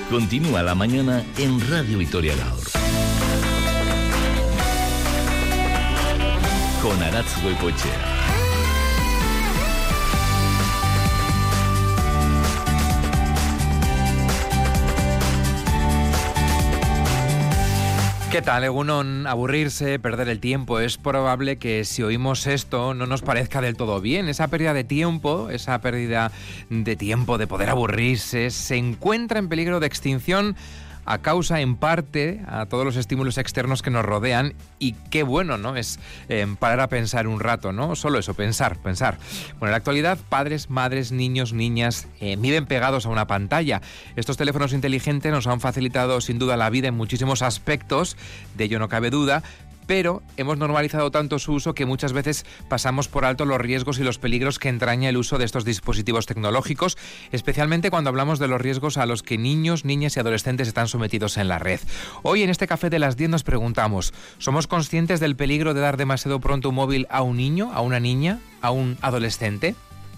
Continúa la mañana en Radio Vitoria Gaur. Con Aratz Goicoechea. ¿Qué tal, Egunon? Aburrirse, perder el tiempo. Es probable que si oímos esto no nos parezca del todo bien. Esa pérdida de tiempo de poder aburrirse, se encuentra en peligro de extinción a causa, en parte, a todos los estímulos externos que nos rodean. Y qué bueno, ¿no? Es parar a pensar un rato, ¿no? Solo eso, pensar. Bueno, en la actualidad, padres, madres, niños, niñas viven pegados a una pantalla. Estos teléfonos inteligentes nos han facilitado, sin duda, la vida en muchísimos aspectos, de ello no cabe duda, pero hemos normalizado tanto su uso que muchas veces pasamos por alto los riesgos y los peligros que entraña el uso de estos dispositivos tecnológicos, especialmente cuando hablamos de los riesgos a los que niños, niñas y adolescentes están sometidos en la red. Hoy en este Café de las 10 nos preguntamos, ¿somos conscientes del peligro de dar demasiado pronto un móvil a un niño, a una niña, a un adolescente?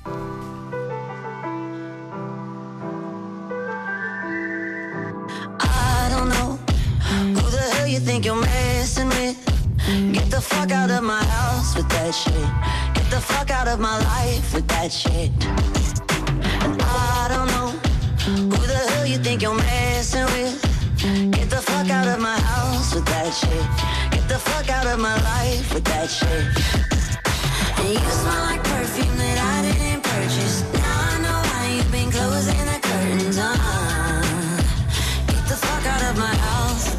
Get the fuck out of my house with that shit. Get the fuck out of my life with that shit. And I don't know who the hell you think you're messing with. Get the fuck out of my house with that shit. Get the fuck out of my life with that shit. And you smell like perfume that I didn't purchase. Now I know why you've been closing the curtains. Get the fuck out of my house.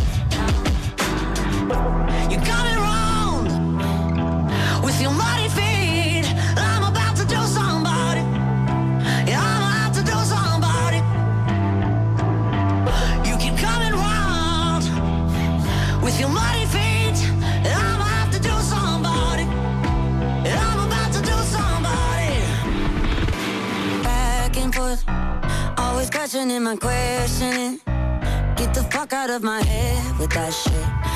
You got it wrong with your muddy feet. I'm about to do somebody. Yeah, I'm about to do somebody. You keep coming round with your muddy feet. I'm about to do somebody. Yeah, I'm about to do somebody. Back and forth, always questioning my questioning. Get the fuck out of my head with that shit.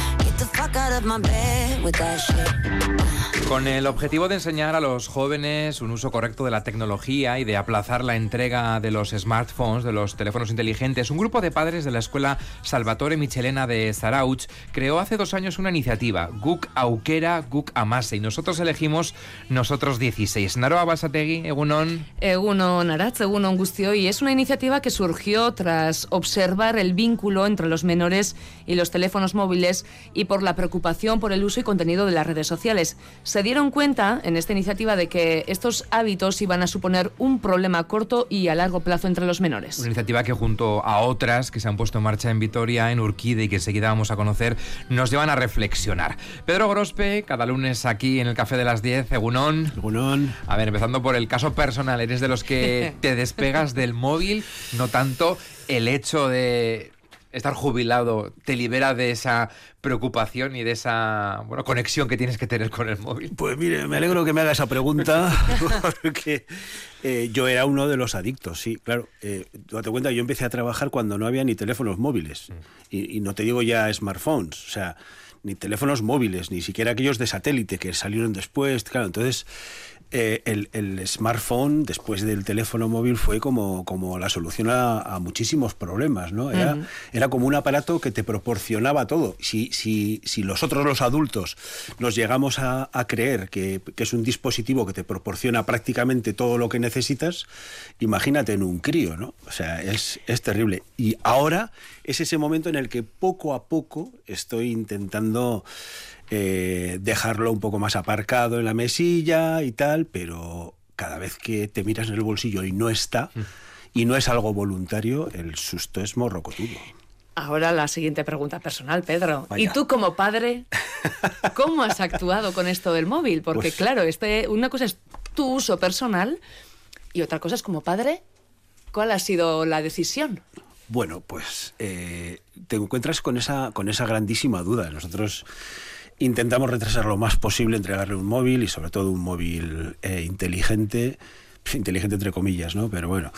Con el objetivo de enseñar a los jóvenes un uso correcto de la tecnología y de aplazar la entrega de los smartphones, de los teléfonos inteligentes, un grupo de padres de la escuela Salvatore Michelena de Zarautz creó hace 2 años una iniciativa, Guk Aukera, Guk Amase, y nosotros elegimos Nosotros 16. Naroa Basategi, Egunon. Egunon, Aratz, Egunon Guztioi. Es una iniciativa que surgió tras observar el vínculo entre los menores y los teléfonos móviles y por la preocupación por el uso y contenido de las redes sociales. Se dieron cuenta en esta iniciativa de que estos hábitos iban a suponer un problema a corto y a largo plazo entre los menores. Una iniciativa que junto a otras que se han puesto en marcha en Vitoria, en Urquide y que enseguida vamos a conocer, nos llevan a reflexionar. Pedro Gorospe, cada lunes aquí en el Café de las 10, Egunon. Egunon. A ver, empezando por el caso personal, ¿eres de los que te despegas del móvil? No tanto el hecho de estar jubilado te libera de esa preocupación y de esa conexión que tienes que tener con el móvil. Pues mire, me alegro que me haga esa pregunta porque yo era uno de los adictos, sí, claro. Date cuenta, yo empecé a trabajar cuando no había ni teléfonos móviles y no te digo ya smartphones, o sea, ni teléfonos móviles, ni siquiera aquellos de satélite que salieron después, claro, entonces el smartphone después del teléfono móvil fue como la solución a muchísimos problemas, ¿no? Era como un aparato que te proporcionaba todo. Si nosotros los adultos nos llegamos a creer que es un dispositivo que te proporciona prácticamente todo lo que necesitas, imagínate en un crío, ¿no? O sea, es terrible. Y ahora es ese momento en el que poco a poco estoy intentando dejarlo un poco más aparcado en la mesilla y tal, pero cada vez que te miras en el bolsillo y no está, y no es algo voluntario, el susto es morrocotudo. Ahora la siguiente pregunta personal, Pedro. Vaya. ¿Y tú como padre, cómo has actuado con esto del móvil? Porque pues, claro, una cosa es tu uso personal y otra cosa es como padre, ¿cuál ha sido la decisión? Bueno, pues te encuentras con esa grandísima duda. Nosotros intentamos retrasar lo más posible, entregarle un móvil y sobre todo un móvil inteligente. inteligente entre comillas, ¿no? Pero bueno,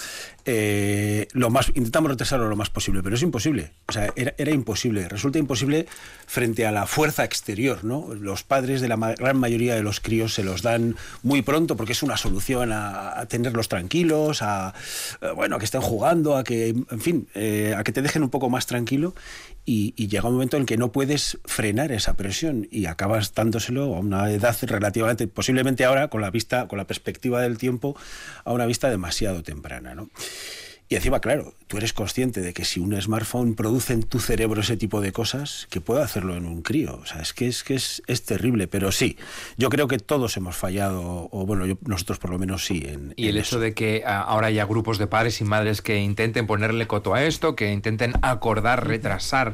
intentamos retrasarlo lo más posible, pero es imposible. O sea, era imposible, resulta imposible frente a la fuerza exterior, ¿no? Los padres de la gran mayoría de los críos se los dan muy pronto porque es una solución a tenerlos tranquilos, a que estén jugando, a que, en fin, a que te dejen un poco más tranquilo. Y llega un momento en que no puedes frenar esa presión y acabas dándoselo a una edad relativamente, posiblemente ahora, con la perspectiva del tiempo, a una vista demasiado temprana, ¿no? Y encima, claro, tú eres consciente de que si un smartphone produce en tu cerebro ese tipo de cosas, que puede hacerlo en un crío. O sea, es que es terrible. Pero sí, yo creo que todos hemos fallado, nosotros por lo menos sí. Y el hecho de que ahora haya grupos de padres y madres que intenten ponerle coto a esto, que intenten acordar, retrasar,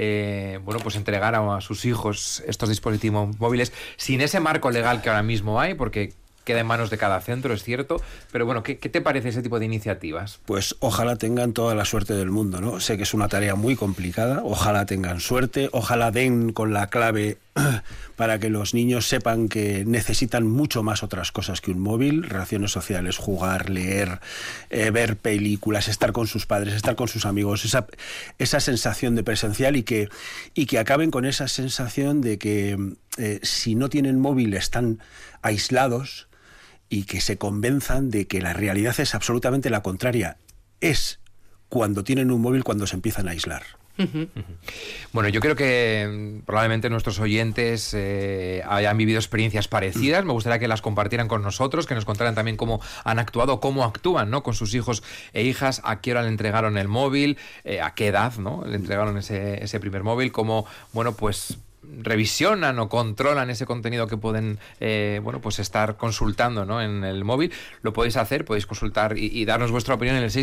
pues entregar a sus hijos estos dispositivos móviles, sin ese marco legal que ahora mismo hay, porque queda en manos de cada centro, es cierto, pero bueno, ¿qué te parece ese tipo de iniciativas? Pues ojalá tengan toda la suerte del mundo, ¿no? Sé que es una tarea muy complicada, ojalá tengan suerte, ojalá den con la clave para que los niños sepan que necesitan mucho más otras cosas que un móvil, relaciones sociales, jugar, leer, ver películas, estar con sus padres, estar con sus amigos, esa sensación de presencial y que acaben con esa sensación de que si no tienen móvil están aislados, y que se convenzan de que la realidad es absolutamente la contraria. Es cuando tienen un móvil cuando se empiezan a aislar. Bueno, yo creo que probablemente nuestros oyentes hayan vivido experiencias parecidas. Me gustaría que las compartieran con nosotros, que nos contaran también cómo han actuado, cómo actúan, ¿no?, con sus hijos e hijas, a qué hora le entregaron el móvil, a qué edad, ¿no?, le entregaron ese primer móvil, cómo, pues revisionan o controlan ese contenido que pueden pues estar consultando, ¿no?, en el móvil. Lo podéis hacer, podéis consultar y darnos vuestra opinión en el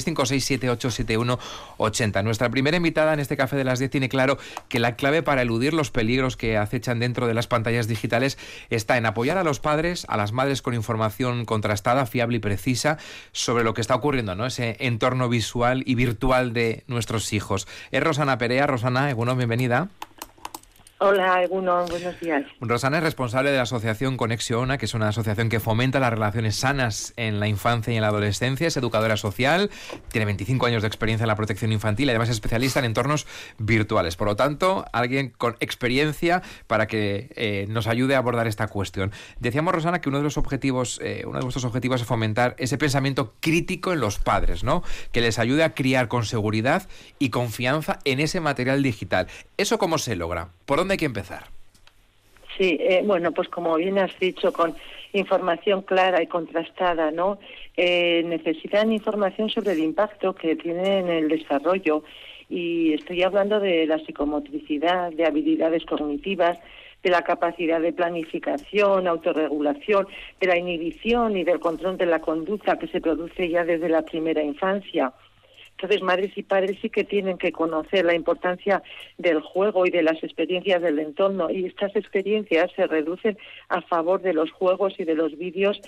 656-7871-80. Nuestra primera invitada en este Café de las 10 tiene claro que la clave para eludir los peligros que acechan dentro de las pantallas digitales está en apoyar a los padres, a las madres, con información contrastada, fiable y precisa sobre lo que está ocurriendo, ¿no?, ese entorno visual y virtual de nuestros hijos. Es Rosana Perea. Rosana, bienvenida. Hola, Egunon, buenos días. Rosana es responsable de la asociación Conexio Ona, que es una asociación que fomenta las relaciones sanas en la infancia y en la adolescencia. Es educadora social, tiene 25 años de experiencia en la protección infantil y además es especialista en entornos virtuales. Por lo tanto, alguien con experiencia para que nos ayude a abordar esta cuestión. Decíamos, Rosana, que uno de vuestros objetivos es fomentar ese pensamiento crítico en los padres, ¿no?, que les ayude a criar con seguridad y confianza en ese material digital. ¿Eso cómo se logra? ¿Por dónde hay que empezar? Sí, pues como bien has dicho, con información clara y contrastada, ¿no? Necesitan información sobre el impacto que tiene en el desarrollo, y estoy hablando de la psicomotricidad, de habilidades cognitivas, de la capacidad de planificación, autorregulación, de la inhibición y del control de la conducta que se produce ya desde la primera infancia. Entonces, madres y padres sí que tienen que conocer la importancia del juego y de las experiencias del entorno, y estas experiencias se reducen a favor de los juegos y de los vídeos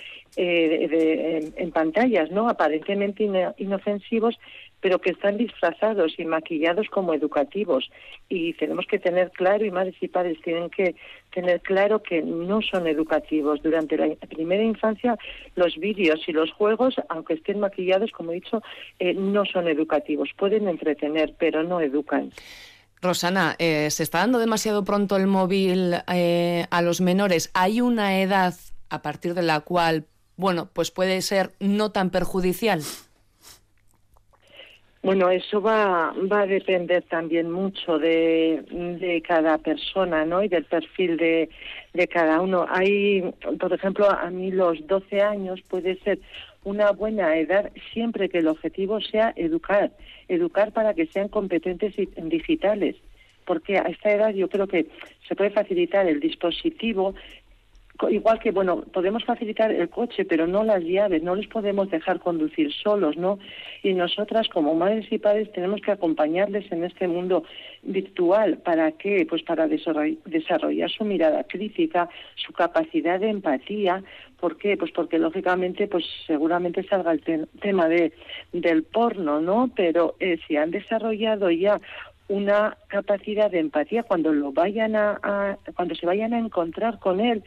en pantallas, ¿no?, aparentemente inofensivos, pero que están disfrazados y maquillados como educativos. Y tenemos que tener claro, y madres y padres tienen que tener claro, que no son educativos. Durante la primera infancia, los vídeos y los juegos, aunque estén maquillados, como he dicho, no son educativos. Pueden entretener, pero no educan. Rosana, ¿se está dando demasiado pronto el móvil a los menores? ¿Hay una edad a partir de la cual, pues puede ser no tan perjudicial? Bueno, eso va a depender también mucho de cada persona, ¿no?, y del perfil de cada uno. Hay, por ejemplo, a mí los 12 años puede ser una buena edad siempre que el objetivo sea educar para que sean competentes digitales, porque a esta edad yo creo que se puede facilitar el dispositivo. Igual que, podemos facilitar el coche, pero no las llaves, no les podemos dejar conducir solos, ¿no? Y nosotras, como madres y padres, tenemos que acompañarles en este mundo virtual. ¿Para qué? Pues para desarrollar su mirada crítica, su capacidad de empatía. ¿Por qué? Pues porque, lógicamente, seguramente salga el tema del porno, ¿no? Pero si han desarrollado ya una capacidad de empatía, cuando se vayan a encontrar con él,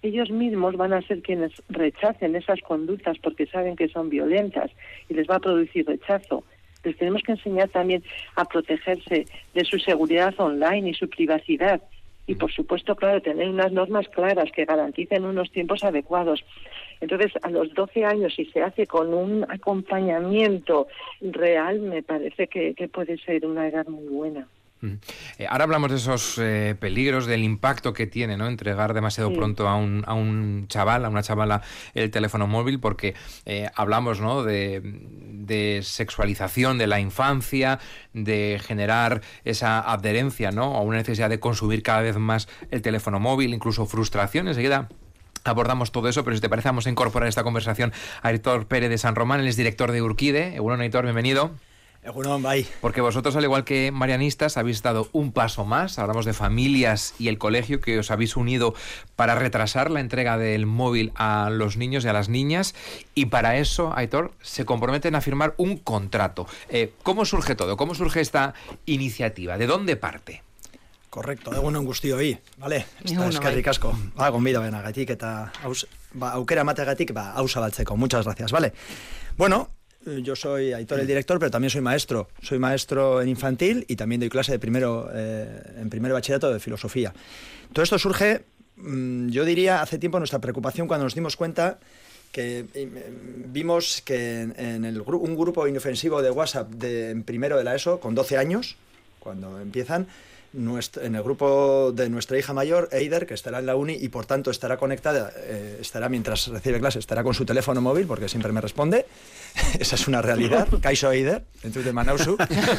ellos mismos van a ser quienes rechacen esas conductas porque saben que son violentas y les va a producir rechazo. Les tenemos que enseñar también a protegerse de su seguridad online y su privacidad. Y, por supuesto, claro, tener unas normas claras que garanticen unos tiempos adecuados. Entonces, a los 12 años, si se hace con un acompañamiento real, me parece que puede ser una edad muy buena. Ahora hablamos de esos peligros, del impacto que tiene, ¿no?, entregar demasiado pronto a un chaval, a una chavala, el teléfono móvil, porque hablamos, ¿no?, de sexualización de la infancia, de generar esa adherencia, ¿no?, a una necesidad de consumir cada vez más el teléfono móvil, incluso frustración. Enseguida abordamos todo eso, pero si te parece vamos a incorporar a esta conversación a Aitor Pérez de San Román, él es director de Urkide. Bueno, Aitor, bienvenido. Porque vosotros, al igual que marianistas, habéis dado un paso más. Hablamos de familias y el colegio, que os habéis unido para retrasar la entrega del móvil a los niños y a las niñas, y para eso, Aitor, se comprometen a firmar un contrato. ¿Cómo surge todo? ¿Cómo surge esta iniciativa? ¿De dónde parte? Correcto, egunon guztioi, vale? Eskerrik asko. Gonbida benagatik eta aukera emateagatik hausa baltzeko. Muchas gracias, vale. Bueno, yo soy Aitor, el director, pero también soy maestro. Soy maestro en infantil y también doy clase de en primer bachillerato de filosofía. Todo esto surge, yo diría, hace tiempo nuestra preocupación cuando nos dimos cuenta que vimos que en un grupo inofensivo de WhatsApp en primero de la ESO, con 12 años, cuando empiezan, en el grupo de nuestra hija mayor, Eider, que estará en la uni y por tanto estará conectada, estará mientras recibe clase, estará con su teléfono móvil porque siempre me responde. Esa es una realidad. Kaixo Eider, entzute manauzu.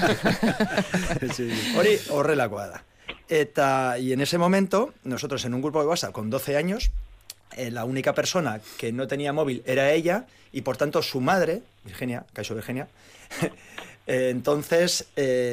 Hori horrelakoa da. Y en ese momento, nosotros en un grupo de WhatsApp con 12 años, la única persona que no tenía móvil era ella y por tanto su madre, Virginia, Kaixo Virginia, entonces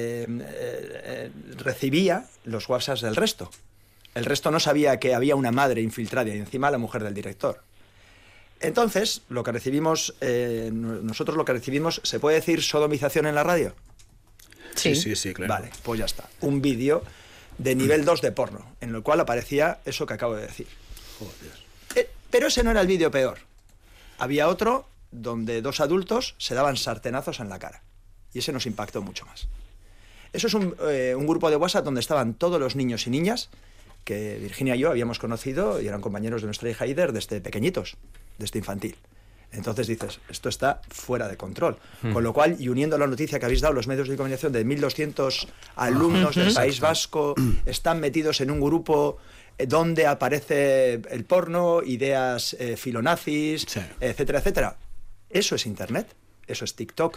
recibía los WhatsApps del resto. El resto no sabía que había una madre infiltrada y encima la mujer del director. Entonces, lo que recibimos, nosotros lo que recibimos, ¿se puede decir sodomización en la radio? Sí, claro. Vale, pues ya está. Un vídeo de nivel 2 de porno, en el cual aparecía eso que acabo de decir. Joder. Pero ese no era el vídeo peor. Había otro donde 2 adultos se daban sartenazos en la cara. Y ese nos impactó mucho más. Eso es un grupo de WhatsApp donde estaban todos los niños y niñas que Virginia y yo habíamos conocido y eran compañeros de nuestra hija Eider desde pequeñitos, desde infantil. Entonces dices, esto está fuera de control. Con lo cual, y uniendo la noticia que habéis dado los medios de comunicación de 1.200 alumnos del País Vasco están metidos en un grupo donde aparece el porno, ideas filonazis, etcétera, etcétera. Eso es Internet, eso es TikTok.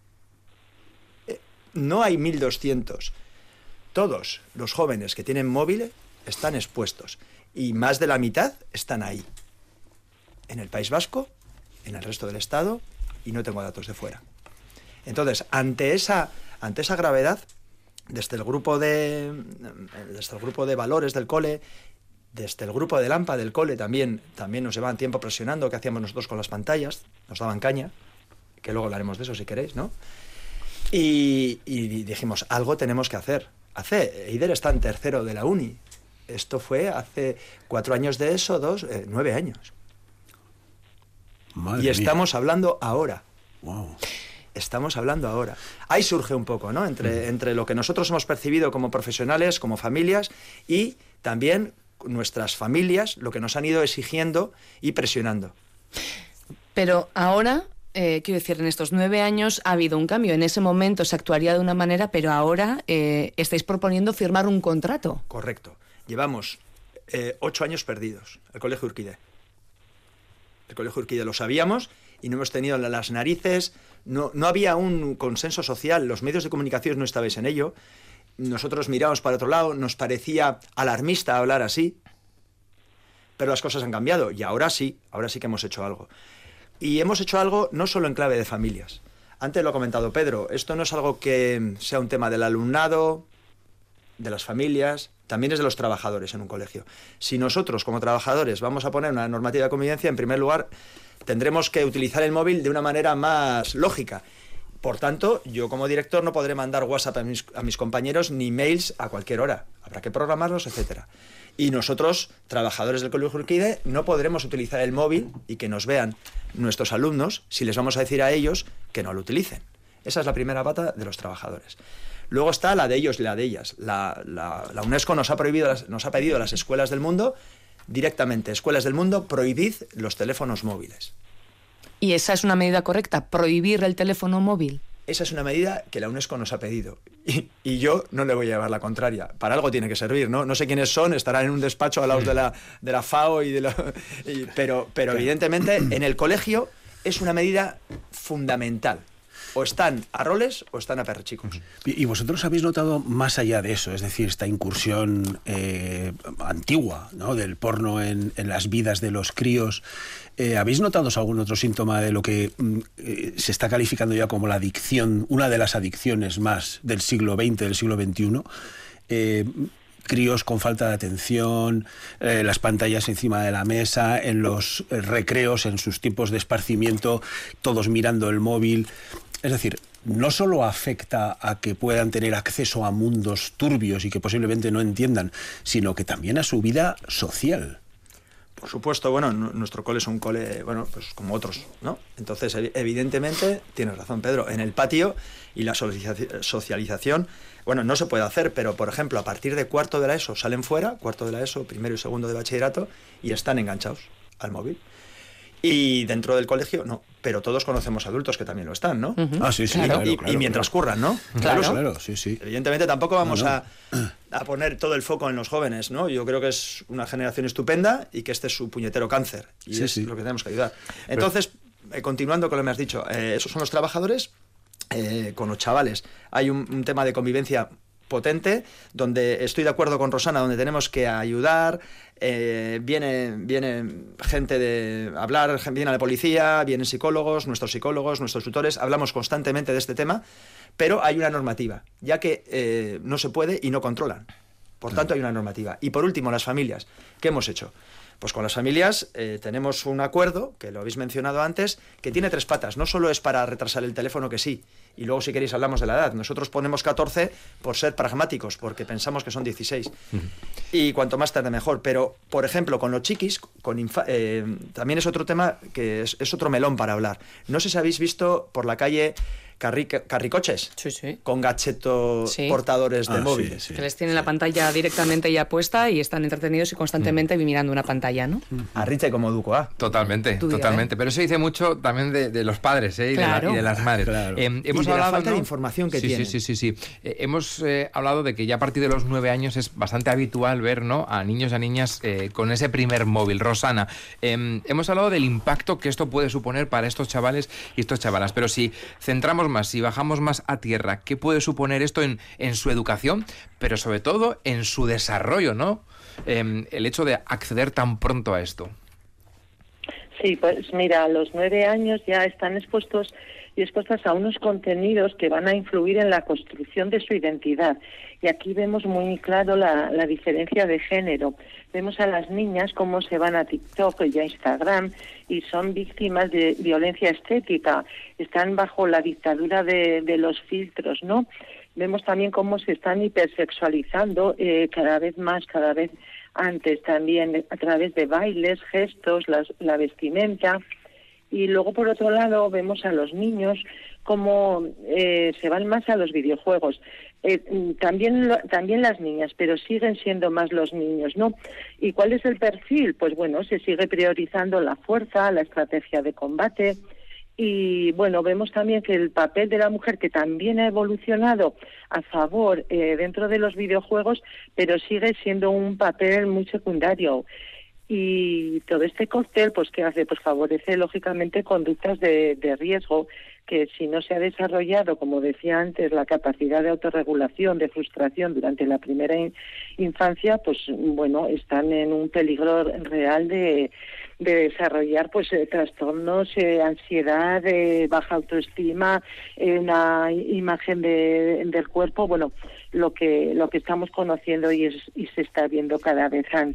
No hay 1.200. Todos los jóvenes que tienen móvil están expuestos. Y más de la mitad están ahí. En el País Vasco, en el resto del Estado, y no tengo datos de fuera. Entonces, ante esa gravedad, desde el grupo de valores del cole, desde el grupo de Lampa del cole también nos llevaban tiempo presionando qué hacíamos nosotros con las pantallas, nos daban caña, que luego hablaremos de eso si queréis, ¿no? Y dijimos, algo tenemos que hacer. Eider está en tercero de la uni. Esto fue hace 4 años de eso, 9 años. Madre y estamos mía. Hablando ahora. Wow. Estamos hablando ahora. Ahí surge un poco, ¿no? Entre lo que nosotros hemos percibido como profesionales, como familias, y también nuestras familias, lo que nos han ido exigiendo y presionando. Pero ahora, quiero decir, en estos 9 años ha habido un cambio. En ese momento se actuaría de una manera, pero ahora estáis proponiendo firmar un contrato. Correcto. Llevamos 8 años perdidos. El Colegio Urkide. El Colegio Urkide lo sabíamos y no hemos tenido las narices. No había un consenso social. Los medios de comunicación no estabais en ello. Nosotros mirábamos para otro lado. Nos parecía alarmista hablar así. Pero las cosas han cambiado y ahora sí que hemos hecho algo. Y hemos hecho algo no solo en clave de familias. Antes lo ha comentado Pedro, esto no es algo que sea un tema del alumnado, de las familias, también es de los trabajadores en un colegio. Si nosotros como trabajadores vamos a poner una normativa de convivencia, en primer lugar tendremos que utilizar el móvil de una manera más lógica. Por tanto, yo como director no podré mandar WhatsApp a mis compañeros ni mails a cualquier hora. Habrá que programarlos, etcétera. Y nosotros, trabajadores del Colegio Urquide, no podremos utilizar el móvil y que nos vean nuestros alumnos si les vamos a decir a ellos que no lo utilicen. Esa es la primera pata de los trabajadores. Luego está la de ellos y la de ellas. La UNESCO nos ha pedido a las escuelas del mundo, directamente, escuelas del mundo, prohibid los teléfonos móviles. ¿Y esa es una medida correcta? ¿Prohibir el teléfono móvil? Esa es una medida que la UNESCO nos ha pedido. Y yo no le voy a llevar la contraria. Para algo tiene que servir, ¿no? No sé quiénes son, estarán en un despacho al lado de la FAO, pero evidentemente en el colegio es una medida fundamental. O están a roles o están a perrechicos. ¿Y vosotros habéis notado más allá de eso? Es decir, esta incursión antigua, ¿no?, del porno en las vidas de los críos. ¿Habéis notado algún otro síntoma de lo que se está calificando ya como la adicción, una de las adicciones más del siglo XX, del siglo XXI? Críos con falta de atención, las pantallas encima de la mesa, en los recreos, en sus tiempos de esparcimiento, todos mirando el móvil. Es decir, no solo afecta a que puedan tener acceso a mundos turbios y que posiblemente no entiendan, sino que también a su vida social. Por supuesto, bueno, nuestro cole es un cole, bueno, pues como otros, ¿no? Entonces, evidentemente, tienes razón, Pedro, en el patio y la socialización, bueno, no se puede hacer, pero, por ejemplo, a partir de cuarto de la ESO salen fuera, cuarto de la ESO, primero y segundo de bachillerato, y están enganchados al móvil. Y dentro del colegio, no. Pero todos conocemos adultos que también lo están, ¿no? Uh-huh. Ah, sí, sí. Claro, y mientras curran, ¿no? Claro, sí, sí. Evidentemente tampoco vamos a poner todo el foco en los jóvenes, ¿no? Yo creo que es una generación estupenda y que este es su puñetero cáncer. Y es lo que tenemos que ayudar. Entonces, continuando con lo que me has dicho, esos son los trabajadores con los chavales. Hay un tema de convivencia potente, donde estoy de acuerdo con Rosana, donde tenemos que ayudar, viene gente de hablar, viene la policía, vienen psicólogos, nuestros tutores, hablamos constantemente de este tema, pero hay una normativa, ya que no se puede y no controlan. Por tanto, hay una normativa. Y por último, las familias. ¿Qué hemos hecho? Pues con las familias tenemos un acuerdo, que lo habéis mencionado antes, que tiene 3 patas. No solo es para retrasar el teléfono, que sí, y luego si queréis hablamos de la edad. Nosotros ponemos 14 por ser pragmáticos, porque pensamos que son 16. Y cuanto más tarde mejor. Pero, por ejemplo, con los chiquis, también es otro tema que es otro melón para hablar. No sé si habéis visto por la calle carricoches, sí, con gachetos portadores de móviles. Que les tienen la pantalla directamente ya puesta y están entretenidos y constantemente mirando una pantalla, ¿no? Arriche como Duco, Totalmente. Pero eso dice mucho también de los padres, y de las madres. Claro. Hemos y de hablado, la falta de información que tienen. Sí. Hemos hablado de que ya a partir de los 9 años es bastante habitual ver, ¿no?, a niños y a niñas con ese primer móvil. Rosana, hemos hablado del impacto que esto puede suponer para estos chavales y estas chavalas, pero si centramos más, si bajamos más a tierra, ¿qué puede suponer esto en su educación, pero sobre todo en su desarrollo, ¿no? El hecho de acceder tan pronto a esto. Sí, pues mira, a los 9 años ya están expuestas a unos contenidos que van a influir en la construcción de su identidad. Y aquí vemos muy claro la diferencia de género. Vemos a las niñas cómo se van a TikTok y a Instagram y son víctimas de violencia estética. Están bajo la dictadura de los filtros, ¿no? Vemos también cómo se están hipersexualizando cada vez más, cada vez antes también, a través de bailes, gestos, la vestimenta. Y luego, por otro lado, vemos a los niños cómo se van más a los videojuegos. También las niñas, pero siguen siendo más los niños, ¿no? ¿Y cuál es el perfil? Pues bueno, se sigue priorizando la fuerza, la estrategia de combate. Y bueno, vemos también que el papel de la mujer, que también ha evolucionado a favor dentro de los videojuegos, pero sigue siendo un papel muy secundario. Y todo este cóctel, pues ¿qué hace? Pues favorece lógicamente conductas de riesgo, que si no se ha desarrollado, como decía antes, la capacidad de autorregulación, de frustración durante la primera infancia, pues bueno, están en un peligro real de desarrollar pues trastornos, ansiedad, baja autoestima, una imagen del cuerpo, bueno, lo que estamos conociendo y se está viendo cada vez antes.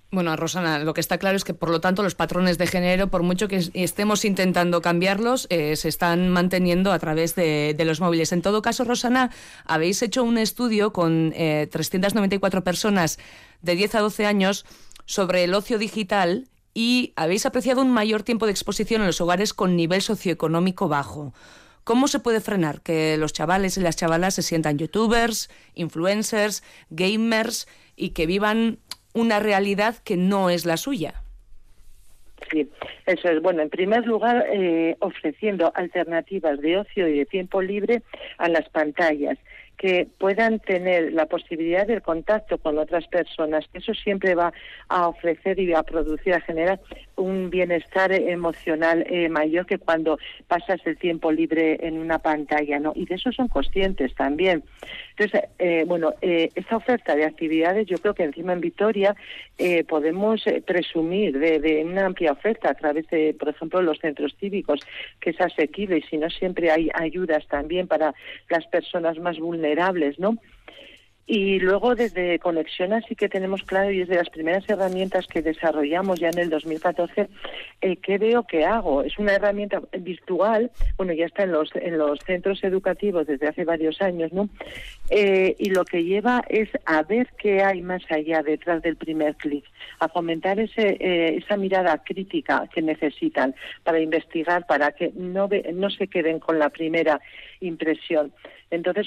Bueno, Rosana, lo que está claro es que, por lo tanto, los patrones de género, por mucho que estemos intentando cambiarlos, se están manteniendo a través de los móviles. En todo caso, Rosana, habéis hecho un estudio con 394 personas de 10 a 12 años sobre el ocio digital y habéis apreciado un mayor tiempo de exposición en los hogares con nivel socioeconómico bajo. ¿Cómo se puede frenar que los chavales y las chavalas se sientan youtubers, influencers, gamers y que vivan una realidad que no es la suya? Sí, eso es. Bueno, en primer lugar, ofreciendo alternativas de ocio y de tiempo libre a las pantallas, que puedan tener la posibilidad del contacto con otras personas, que eso siempre va a ofrecer y a producir, a generar un bienestar emocional mayor que cuando pasas el tiempo libre en una pantalla, ¿no? Y de eso son conscientes también. Entonces, esta oferta de actividades, yo creo que encima en Vitoria podemos presumir de una amplia oferta a través de, por ejemplo, los centros cívicos, que es asequible, y si no, siempre hay ayudas también para las personas más vulnerables, ¿no? Y luego desde Conexión sí que tenemos claro, y es de las primeras herramientas que desarrollamos ya en el 2014, ¿qué veo que hago? Es una herramienta virtual, bueno, ya está en los centros educativos desde hace varios años, ¿no? Y lo que lleva es a ver qué hay más allá, detrás del primer clic, a fomentar esa mirada crítica que necesitan para investigar, para que no se queden con la primera impresión. Entonces,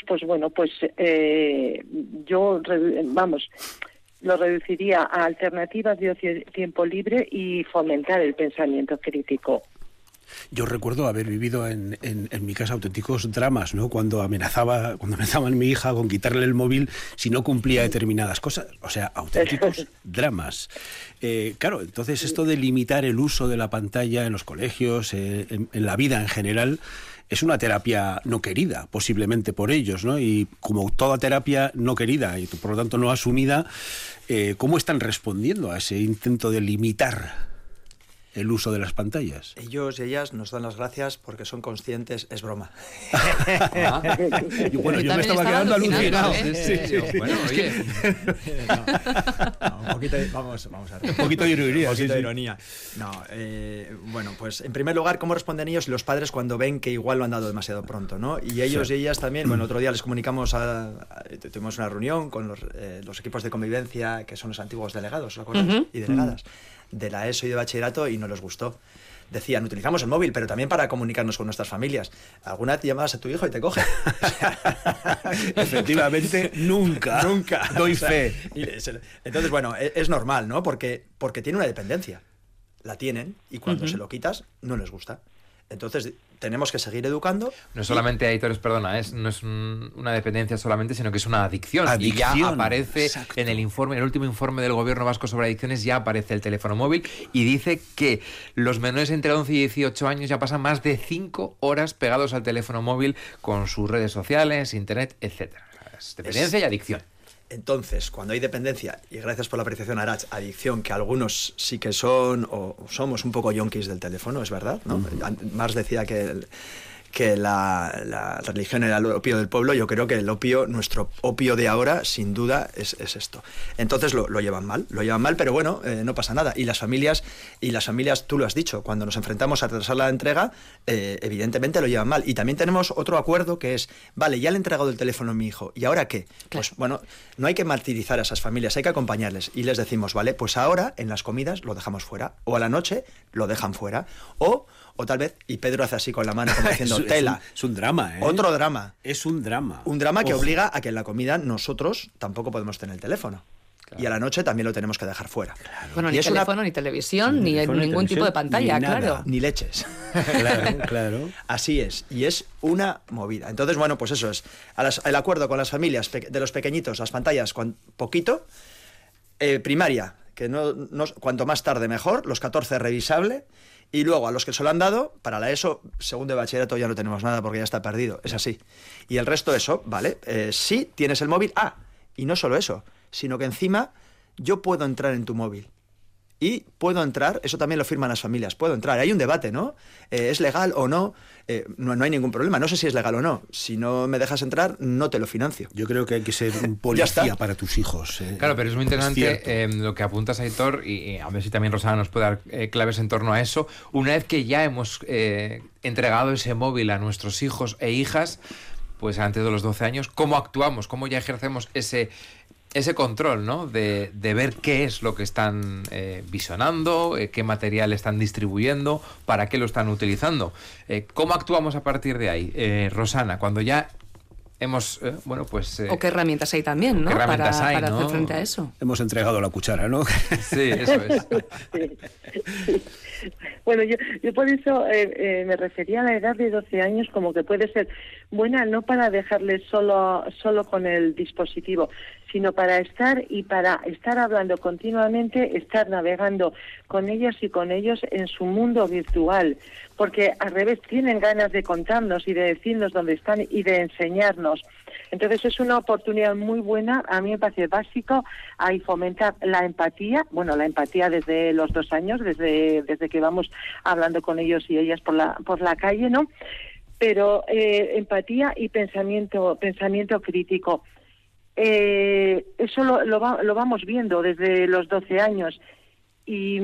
yo lo reduciría a alternativas de ocio, tiempo libre y fomentar el pensamiento crítico. Yo recuerdo haber vivido en mi casa auténticos dramas, ¿no? Cuando amenazaban a mi hija con quitarle el móvil si no cumplía determinadas cosas. O sea, auténticos dramas. Claro, entonces esto de limitar el uso de la pantalla en los colegios, en la vida en general, es una terapia no querida, posiblemente por ellos, ¿no? Y como toda terapia no querida y por lo tanto no asumida, ¿cómo están respondiendo a ese intento de limitar el uso de las pantallas? Ellos y ellas nos dan las gracias porque son conscientes, es broma. Bueno, yo me estaba quedando alucinado. Bueno, oye. Un poquito, vamos a ver. Un poquito de ironía. Un poquito de ironía. No, pues en primer lugar, ¿cómo responden ellos los padres cuando ven que igual lo han dado demasiado pronto, ¿no? Y ellos y ellas también, bueno, otro día les comunicamos, tuvimos una reunión con los equipos de convivencia, que son los antiguos delegados, ¿os acordáis? Y delegadas de la ESO y de bachillerato, y no les gustó. Decían, utilizamos el móvil, pero también para comunicarnos con nuestras familias. ¿Alguna vez llamas a tu hijo y te coge? Efectivamente, nunca. Doy fe. Entonces, bueno, es normal, ¿no? Porque tiene una dependencia. La tienen, y cuando se lo quitas, no les gusta. Entonces, tenemos que seguir educando. No solamente, Aitores, perdona, no es una dependencia solamente, sino que es una adicción. Y ya aparece en el último informe del Gobierno vasco sobre adicciones, ya aparece el teléfono móvil y dice que los menores entre 11 y 18 años ya pasan más de 5 horas pegados al teléfono móvil con sus redes sociales, internet, etcétera. Es dependencia y adicción. Entonces, cuando hay dependencia, y gracias por la apreciación, Arach, adicción, que algunos sí que son o somos un poco yonkis del teléfono, es verdad, ¿no? Marx decía que la religión era el opio del pueblo. Yo creo que el opio, nuestro opio de ahora, sin duda, es esto. Entonces lo llevan mal, pero bueno, no pasa nada. Y las familias, tú lo has dicho, cuando nos enfrentamos a retrasar la entrega, evidentemente lo llevan mal. Y también tenemos otro acuerdo que es, vale, ya le he entregado el teléfono a mi hijo, ¿y ahora qué? Claro. Pues bueno, no hay que martirizar a esas familias, hay que acompañarles. Y les decimos, vale, pues ahora en las comidas lo dejamos fuera, o a la noche lo dejan fuera, o tal vez, y Pedro hace así con la mano como diciendo, tela. Es un drama, ¿eh? Otro drama. Es un drama. Un drama que obliga a que en la comida nosotros tampoco podemos tener el teléfono. Claro. Y a la noche también lo tenemos que dejar fuera. Claro. Bueno, ni teléfono, ni televisión, ni ningún tipo de pantalla, claro. Ni leches. Claro. Así es. Y es una movida. Entonces, bueno, pues eso es. El acuerdo con las familias de los pequeñitos, las pantallas, poquito. Primaria, que no, cuanto más tarde mejor, los 14 revisable. Y luego a los que se lo han dado, para la ESO, segundo de bachillerato ya no tenemos nada porque ya está perdido, es así. Y el resto eso, ¿vale? Sí, tienes el móvil, y no solo eso, sino que encima yo puedo entrar en tu móvil y puedo entrar, eso también lo firman las familias, puedo entrar. Hay un debate, ¿no? ¿Es legal o no? No hay ningún problema, no sé si es legal o no. Si no me dejas entrar, no te lo financio. Yo creo que hay que ser un policía para tus hijos. Claro, pero es muy interesante lo que apuntas, Aitor, y a ver si también Rosana nos puede dar claves en torno a eso. Una vez que ya hemos entregado ese móvil a nuestros hijos e hijas, pues antes de los 12 años, ¿cómo actuamos? ¿Cómo ya ejercemos ese control, ¿no? De ver qué es lo que están visionando, qué material están distribuyendo, para qué lo están utilizando? ¿Cómo actuamos a partir de ahí? Rosana, cuando ya hemos, o qué herramientas hay también, ¿no? Para hacer frente a eso. Hemos entregado la cuchara, ¿no? Sí, eso es. Sí. Bueno, yo por eso me refería a la edad de 12 años como que puede ser buena no para dejarles solo con el dispositivo, sino para estar hablando continuamente, estar navegando con ellas y con ellos en su mundo virtual, porque al revés tienen ganas de contarnos y de decirnos dónde están y de enseñarnos. Entonces es una oportunidad muy buena, a mí me parece básico, a fomentar la empatía, la empatía desde los 2 años, desde que vamos hablando con ellos y ellas por la calle, ¿no? Pero empatía y pensamiento crítico. Eso lo vamos viendo desde los 12 años. Y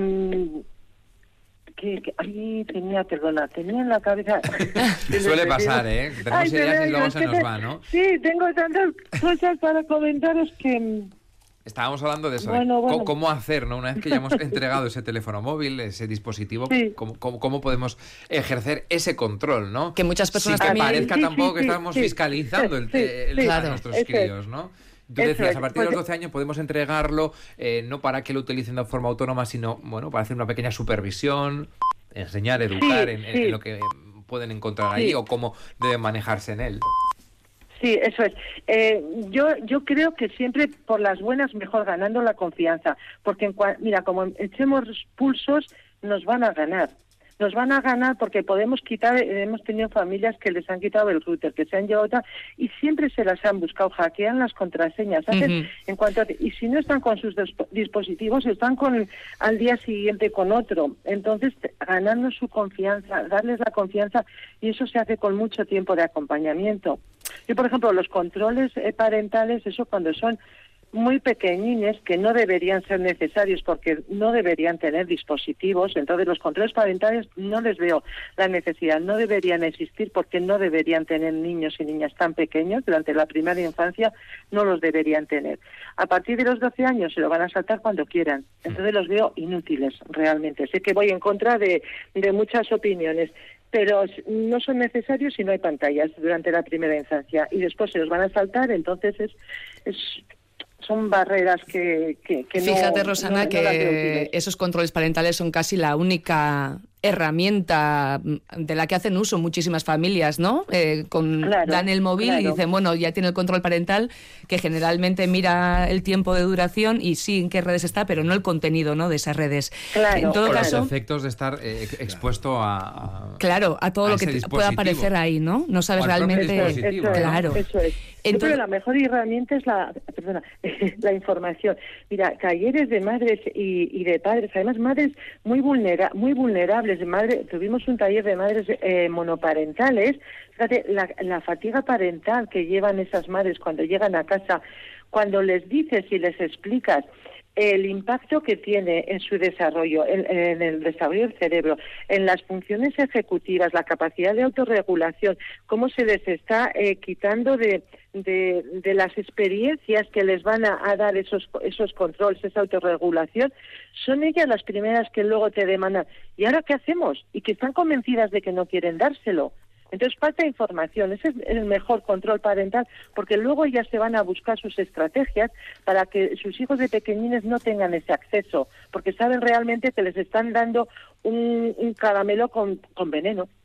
que ahí tenía en la cabeza... Suele pasar, ¿eh? Tenemos ideas y luego se nos va, ¿no? Sí, tengo tantas cosas para comentaros que... Estábamos hablando de eso, cómo hacer, ¿no? Una vez que ya hemos entregado ese teléfono móvil, ese dispositivo, sí. ¿cómo podemos ejercer ese control, ¿no? Que muchas personas sin que parezca tampoco que estamos fiscalizando a nuestros críos, ¿no? Tú decías, a partir de los 12 años podemos entregarlo, no para que lo utilicen de forma autónoma, sino para hacer una pequeña supervisión, enseñar, educar en lo que pueden encontrar ahí o cómo deben manejarse en él. Sí, eso es. Yo creo que siempre por las buenas mejor ganando la confianza, porque mira, como echemos pulsos nos van a ganar. Nos van a ganar porque podemos quitar, hemos tenido familias que les han quitado el router, que se han llevado y siempre se las han buscado, hackean las contraseñas, hacen y si no están con sus dispositivos, están al día siguiente con otro. Entonces, ganarnos su confianza, darles la confianza, y eso se hace con mucho tiempo de acompañamiento. Yo, por ejemplo, los controles parentales, eso cuando son muy pequeñines, que no deberían ser necesarios porque no deberían tener dispositivos, entonces los controles parentales no les veo la necesidad, no deberían existir porque no deberían tener niños y niñas tan pequeños, durante la primera infancia no los deberían tener. A partir de los 12 años se lo van a saltar cuando quieran, entonces los veo inútiles realmente. Sé que voy en contra de muchas opiniones, pero no son necesarios si no hay pantallas durante la primera infancia y después se los van a saltar, entonces son barreras que Fíjate, Rosana, que esos controles parentales son casi la única herramienta de la que hacen uso muchísimas familias, ¿no? Dan el móvil y dicen, ya tiene el control parental, que generalmente mira el tiempo de duración y sí en qué redes está, pero no el contenido, ¿no?, de esas redes. En todo caso, los efectos de estar expuesto a todo lo que pueda aparecer ahí, ¿no? No sabes realmente... Eso es. Entonces, la mejor herramienta es la información. Mira, talleres de madres y de padres, además madres muy vulnerables. Tuvimos un taller de madres monoparentales. Fíjate, la fatiga parental que llevan esas madres cuando llegan a casa, cuando les dices y les explicas el impacto que tiene en su desarrollo, en el desarrollo del cerebro, en las funciones ejecutivas, la capacidad de autorregulación, cómo se les está quitando de las experiencias que les van a dar esos controles, esa autorregulación, son ellas las primeras que luego te demandan, ¿y ahora qué hacemos? Y que están convencidas de que no quieren dárselo. Entonces falta información, ese es el mejor control parental, porque luego ellas se van a buscar sus estrategias para que sus hijos de pequeñines no tengan ese acceso, porque saben realmente que les están dando un caramelo con veneno.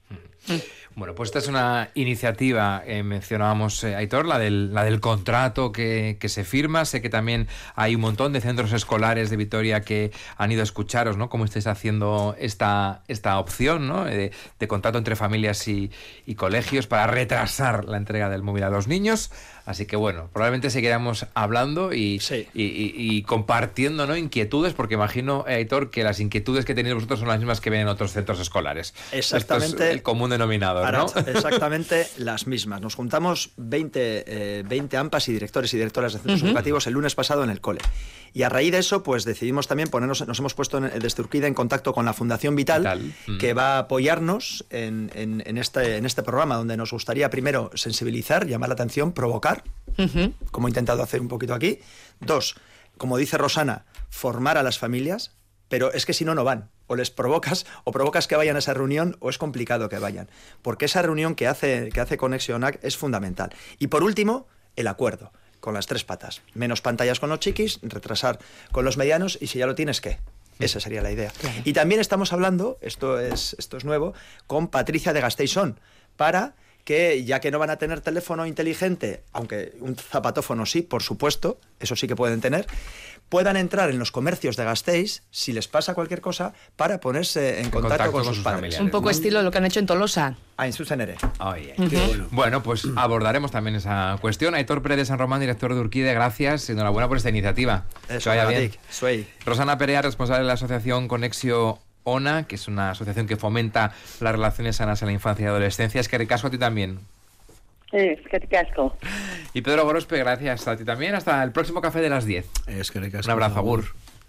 Bueno, pues esta es una iniciativa, mencionábamos, Aitor, la del contrato que se firma. Sé que también hay un montón de centros escolares de Vitoria que han ido a escucharos, ¿no? Cómo estáis haciendo esta opción, ¿no? De contrato entre familias y colegios para retrasar la entrega del móvil a los niños. Así que bueno, probablemente seguiremos hablando y compartiendo, ¿no?, inquietudes, porque imagino, Aitor, que las inquietudes que tenéis vosotros son las mismas que ven en otros centros escolares. Exactamente. Esto es el común denominador, ¿no? Exactamente las mismas. Nos juntamos 20 AMPAs y directores y directoras de centros educativos el lunes pasado en el cole. Y a raíz de eso, pues decidimos también nos hemos puesto desde Urquide en contacto con la Fundación Vital. Que va a apoyarnos en este programa, donde nos gustaría primero sensibilizar, llamar la atención, provocar, como he intentado hacer un poquito aquí. 2, como dice Rosana, formar a las familias, pero es que si no, no van. O les provocas que vayan a esa reunión, o es complicado que vayan. Porque esa reunión que hace Conexionac es fundamental. Y por último, el acuerdo, con las 3 patas. Menos pantallas con los chiquis, retrasar con los medianos, y si ya lo tienes, ¿qué? Esa sería la idea. Claro. Y también estamos hablando, esto es nuevo, con Patricia de Gasteizón, para que, ya que no van a tener teléfono inteligente, aunque un zapatófono sí, por supuesto, eso sí que pueden tener, puedan entrar en los comercios de Gasteiz, si les pasa cualquier cosa, para ponerse en contacto con sus padres. Familiares. Un poco estilo lo que han hecho en Tolosa. En su cenere. Oye, bueno, pues abordaremos también esa cuestión. Aitor Pérez de San Román, director de Urquide, gracias. Enhorabuena por esta iniciativa. Eso, vaya bien. Rosana Perea, responsable de la asociación Conexio ONA, que es una asociación que fomenta las relaciones sanas en la infancia y adolescencia. Es que ricasco a ti también. Es que ricasco. Y Pedro Gorospe, gracias a ti también. Hasta el próximo café de las 10. Es que ricasco. Un abrazo, agur.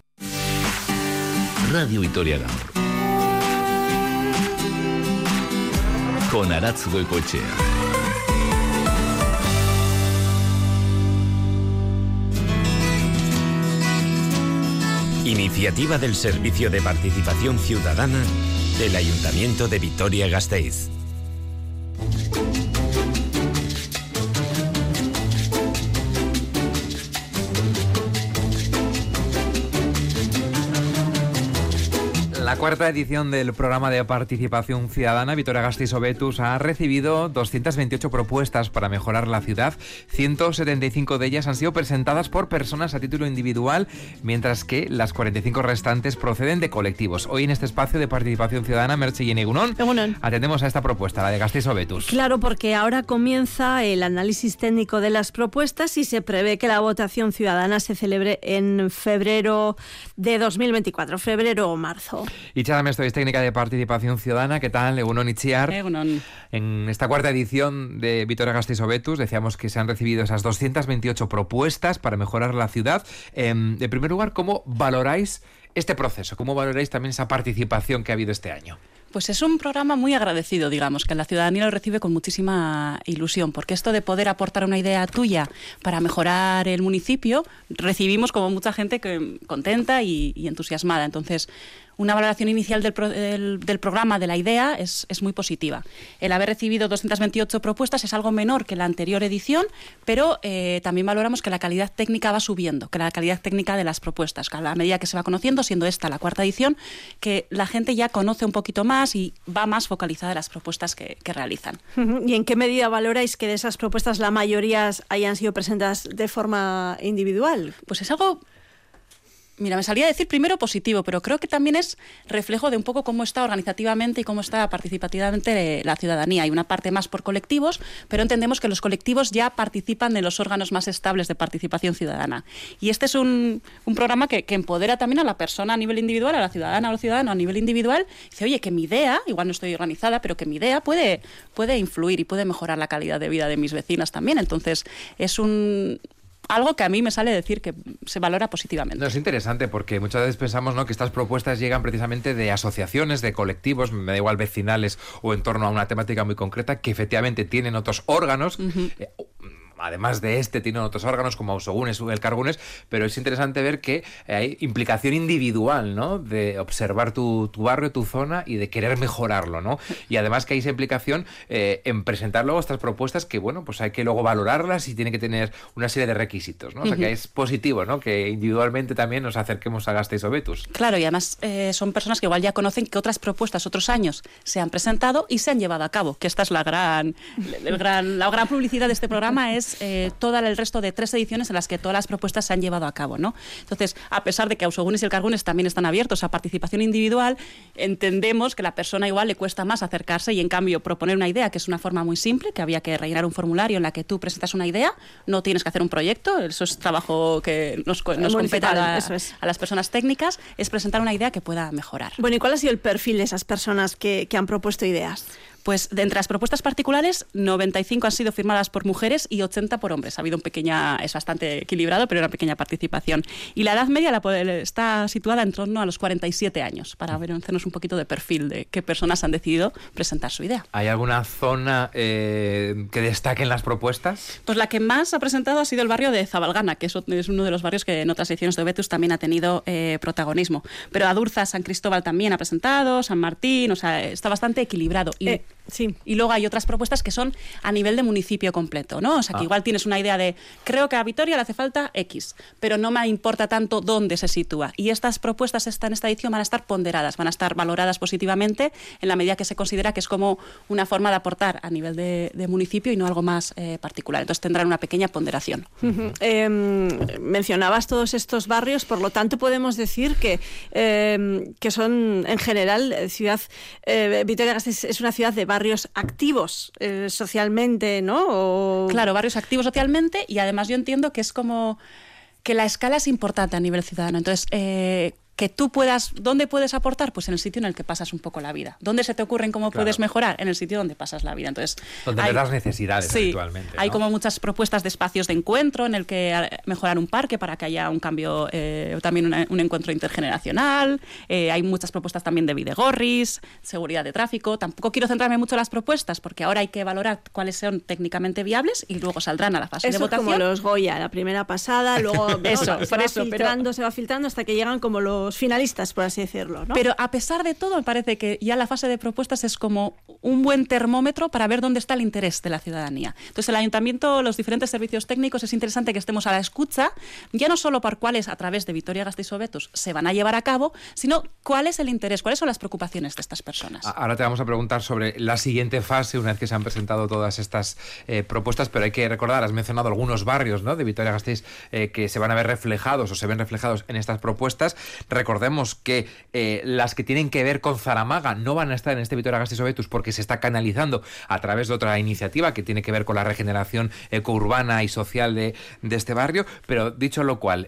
Radio Vitoria Gaur. Con Aratz Goicoechea. Iniciativa del Servicio de Participación Ciudadana del Ayuntamiento de Vitoria-Gasteiz. La cuarta edición del programa de participación ciudadana Vitoria-Gasteiz Obetus ha recibido 228 propuestas para mejorar la ciudad. 175 de ellas han sido presentadas por personas a título individual, mientras que las 45 restantes proceden de colectivos. Hoy en este espacio de participación ciudadana, Merche y Egunon, atendemos a esta propuesta, la de Gasteiz Obetus. Claro, porque ahora comienza el análisis técnico de las propuestas y se prevé que la votación ciudadana se celebre en febrero de 2024, febrero o marzo. Itziar Amesto, técnica de participación ciudadana. ¿Qué tal? Egunon, Itziar. Egunon. En esta cuarta edición de Vitoria-Gasteiz Obetus decíamos que se han recibido esas 228 propuestas para mejorar la ciudad. En primer lugar, ¿cómo valoráis este proceso? ¿Cómo valoráis también esa participación que ha habido este año? Pues es un programa muy agradecido, digamos, que la ciudadanía lo recibe con muchísima ilusión, porque esto de poder aportar una idea tuya para mejorar el municipio, recibimos como mucha gente contenta y entusiasmada. Entonces, una valoración inicial del programa, de la idea, es muy positiva. El haber recibido 228 propuestas es algo menor que la anterior edición, pero también valoramos que la calidad técnica va subiendo, que la calidad técnica de las propuestas, que a la medida que se va conociendo, siendo esta la cuarta edición, que la gente ya conoce un poquito más y va más focalizada en las propuestas que realizan. ¿Y en qué medida valoráis que de esas propuestas la mayoría hayan sido presentadas de forma individual? Pues es algo... Mira, me salía a decir primero positivo, pero creo que también es reflejo de un poco cómo está organizativamente y cómo está participativamente la ciudadanía. Hay una parte más por colectivos, pero entendemos que los colectivos ya participan de los órganos más estables de participación ciudadana. Y este es un programa que empodera también a la persona a nivel individual, a la ciudadana o al ciudadano a nivel individual. Dice, oye, que mi idea, igual no estoy organizada, pero que mi idea puede influir y puede mejorar la calidad de vida de mis vecinas también. Entonces, es algo que a mí me sale decir que se valora positivamente. No, es interesante porque muchas veces pensamos, ¿no?, que estas propuestas llegan precisamente de asociaciones, de colectivos, me da igual vecinales o en torno a una temática muy concreta, que efectivamente tienen otros órganos, además de tienen otros órganos como Ausogunes o Elkargunes, pero es interesante ver que hay implicación individual, ¿no? De observar tu barrio, tu zona y de querer mejorarlo, ¿no? Y además que hay esa implicación en presentar luego estas propuestas que, bueno, pues hay que luego valorarlas y tiene que tener una serie de requisitos, ¿no? O sea, que es positivo, ¿no? Que individualmente también nos acerquemos a Gasteiz Hobetuz. Claro, y además son personas que igual ya conocen que otras propuestas otros años se han presentado y se han llevado a cabo, que esta es la gran publicidad de este programa, es todo el resto de 3 ediciones en las que todas las propuestas se han llevado a cabo, ¿no? Entonces, a pesar de que Ausogunes y Elkargunes también están abiertos a participación individual, entendemos que la persona igual le cuesta más acercarse y en cambio proponer una idea, que es una forma muy simple, que había que rellenar un formulario en la que tú presentas una idea, no tienes que hacer un proyecto, eso es trabajo que nos compete a las personas técnicas, es presentar una idea que pueda mejorar. Bueno, ¿y cuál ha sido el perfil de esas personas que han propuesto ideas? Pues de entre las propuestas particulares, 95 han sido firmadas por mujeres y 80 por hombres. Ha habido es bastante equilibrado, pero una pequeña participación. Y la edad media está situada en torno a los 47 años, para hacernos un poquito de perfil de qué personas han decidido presentar su idea. ¿Hay alguna zona que destaque en las propuestas? Pues la que más ha presentado ha sido el barrio de Zabalgana, que es uno de los barrios que en otras ediciones de Hobetuz también ha tenido protagonismo. Pero Adurza, San Cristóbal también ha presentado, San Martín, o sea, está bastante equilibrado. Sí. Y luego hay otras propuestas que son a nivel de municipio completo, ¿no? O sea, que igual tienes una idea de, creo que a Vitoria le hace falta X, pero no me importa tanto dónde se sitúa. Y estas propuestas en esta edición van a estar ponderadas, van a estar valoradas positivamente en la medida que se considera que es como una forma de aportar a nivel de municipio y no algo más particular. Entonces tendrán una pequeña ponderación. Mencionabas todos estos barrios, por lo tanto podemos decir que son en general Vitoria-Gasteiz es una ciudad de barrios activos socialmente, ¿no? Claro, barrios activos socialmente, y además yo entiendo que es como que la escala es importante a nivel ciudadano. Entonces, que tú ¿dónde puedes aportar? Pues en el sitio en el que pasas un poco la vida. ¿Dónde se te ocurren cómo puedes mejorar? En el sitio donde pasas la vida. Entonces, donde ves las necesidades habitualmente, ¿no? Hay como muchas propuestas de espacios de encuentro en el que mejorar un parque para que haya un cambio, también un encuentro intergeneracional. Hay muchas propuestas también de bidegorris, seguridad de tráfico. Tampoco quiero centrarme mucho en las propuestas porque ahora hay que valorar cuáles son técnicamente viables y luego saldrán a la fase de votación. Como los Goya, la primera pasada, luego se va filtrando hasta que llegan como los finalistas, por así decirlo, ¿no? Pero a pesar de todo, me parece que ya la fase de propuestas es como un buen termómetro para ver dónde está el interés de la ciudadanía. Entonces, el ayuntamiento, los diferentes servicios técnicos, es interesante que estemos a la escucha, ya no solo por cuáles a través de Vitoria-Gasteiz Hobetuz se van a llevar a cabo, sino cuál es el interés, cuáles son las preocupaciones de estas personas. Ahora te vamos a preguntar sobre la siguiente fase, una vez que se han presentado todas estas propuestas, pero hay que recordar, has mencionado algunos barrios, ¿no?, de Vitoria-Gasteiz que se van a ver reflejados o se ven reflejados en estas propuestas. Recordemos que las que tienen que ver con Zaramaga no van a estar en este Vitoria-Gasteiz Hobetuz porque se está canalizando a través de otra iniciativa que tiene que ver con la regeneración ecourbana y social de este barrio, pero dicho lo cual,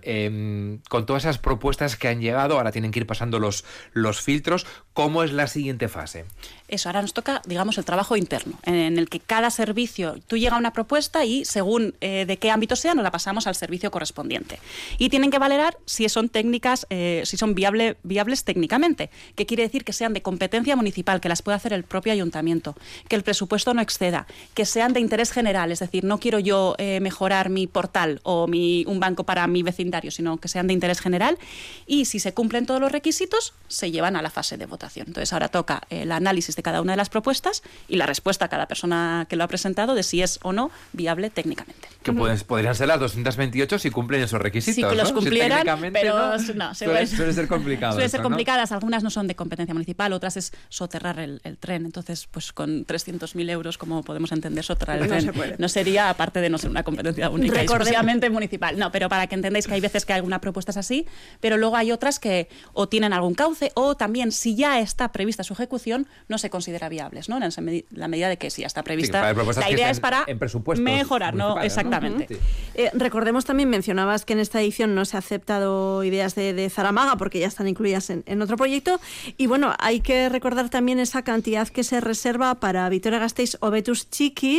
con todas esas propuestas que han llegado, ahora tienen que ir pasando los filtros. ¿Cómo es la siguiente fase? Eso, ahora nos toca, digamos, el trabajo interno, en el que cada servicio, tú llega una propuesta y según de qué ámbito sea, nos la pasamos al servicio correspondiente. Y tienen que valorar si son técnicas, si son viables técnicamente, que quiere decir que sean de competencia municipal, que las pueda hacer el propio ayuntamiento, que el presupuesto no exceda, que sean de interés general, es decir, no quiero yo mejorar mi portal o un banco para mi vecindario, sino que sean de interés general, y si se cumplen todos los requisitos, se llevan a la fase de votación. Entonces ahora toca el análisis de cada una de las propuestas y la respuesta a cada persona que lo ha presentado de si es o no viable técnicamente. Que podrían ser las 228 si cumplen esos requisitos, sí, que los cumplieran, pero suele ser complicado. Suelen ser complicadas, ¿no? Algunas no son de competencia municipal, otras es soterrar el tren. Entonces, pues con 300.000 euros, como podemos entender, soterrar el tren no sería, aparte de no ser una competencia única, exclusivamente municipal. No, pero para que entendáis que hay veces que alguna propuesta es así, pero luego hay otras que o tienen algún cauce o también, si ya está prevista su ejecución, no se considera viables, ¿no? En la medida de que si ya está prevista, la idea es para mejorar, ¿no? Exactamente. Recordemos también, mencionabas que en esta edición no se ha aceptado ideas de Zaramaga porque ya están incluidas en otro proyecto, y bueno, hay que recordar también esa cantidad que se reserva para Vitoria-Gasteiz Hobetuz Txiki